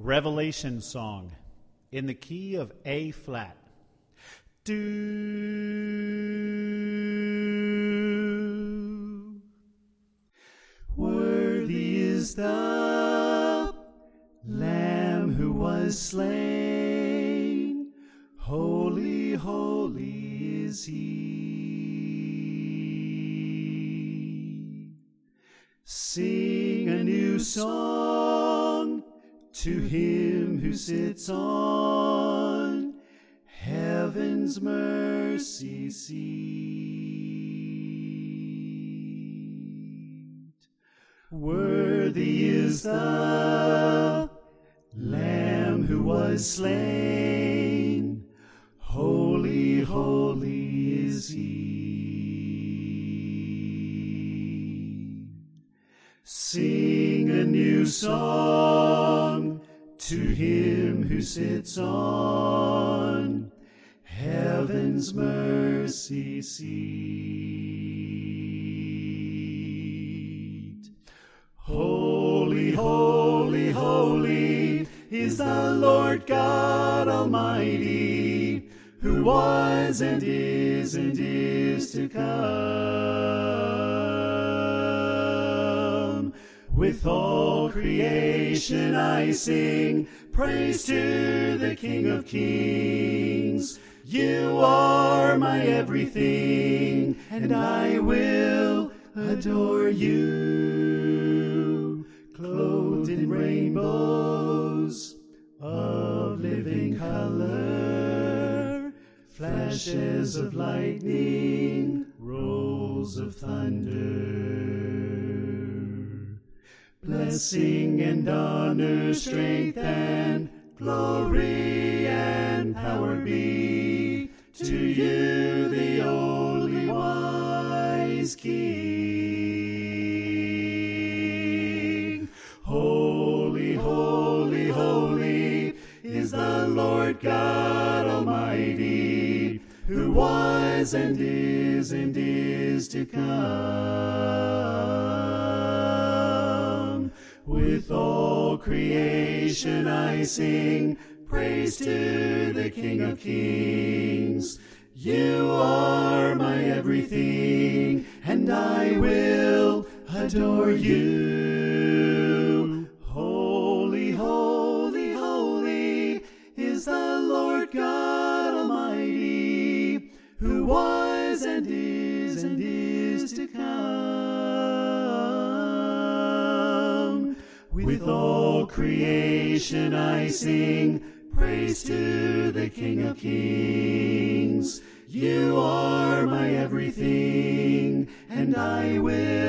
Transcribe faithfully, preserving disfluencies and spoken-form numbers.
Revelation Song in the key of A flat. Do. Worthy is the Lamb who was slain. Holy, holy is he. Sing a new song to him who sits on heaven's mercy seat. Worthy is the Lamb who was slain. Holy, holy is he. Sing a new song to him who sits on heaven's mercy seat. Holy, holy, holy is the Lord God Almighty, who was and is and is to come. With all creation I sing praise to the King of Kings. You are my everything, and I will adore you. Clothed in rainbows of living color, flashes of lightning, rolls of thunder. Blessing and honor, strength and glory and power be to you, the only wise King. Holy, holy, holy is the Lord God Almighty, who was and is and is to come. With all creation I sing praise to the King of Kings. You are my everything, and I will adore you. Holy, holy, holy is the Lord God Almighty, who was and is and is to come. With all creation I sing praise to the King of Kings. You are my everything, and I will